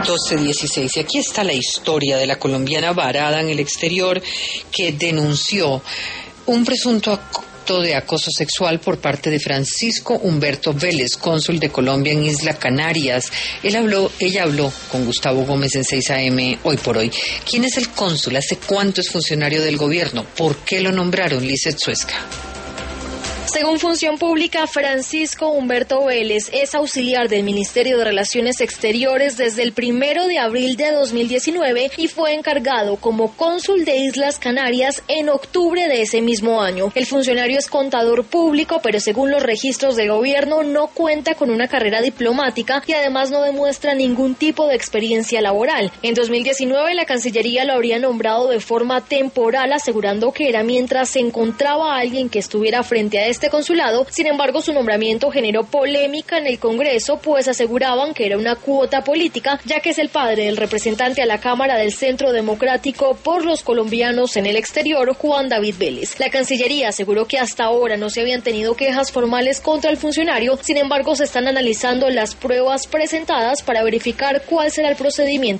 12:16. Y aquí está la historia de la colombiana varada en el exterior que denunció un presunto acto de acoso sexual por parte de Francisco Humberto Vélez, cónsul de Colombia en Isla Canarias. Ella habló con Gustavo Gómez en 6 AM Hoy por Hoy. ¿Quién es el cónsul? ¿Hace cuánto es funcionario del gobierno? ¿Por qué lo nombraron? Lizeth Suezca. Según Función Pública, Francisco Humberto Vélez es auxiliar del Ministerio de Relaciones Exteriores desde el 1 de abril de 2019 y fue encargado como cónsul de Islas Canarias en octubre de ese mismo año. El funcionario es contador público, pero según los registros del gobierno no cuenta con una carrera diplomática y además no demuestra ningún tipo de experiencia laboral. En 2019 la Cancillería lo habría nombrado de forma temporal, asegurando que era mientras se encontraba alguien que estuviera frente a este consulado. Sin embargo, su nombramiento generó polémica en el Congreso, pues aseguraban que era una cuota política, ya que es el padre del representante a la Cámara del Centro Democrático por los colombianos en el exterior, Juan David Vélez. La Cancillería aseguró que hasta ahora no se habían tenido quejas formales contra el funcionario, sin embargo, se están analizando las pruebas presentadas para verificar cuál será el procedimiento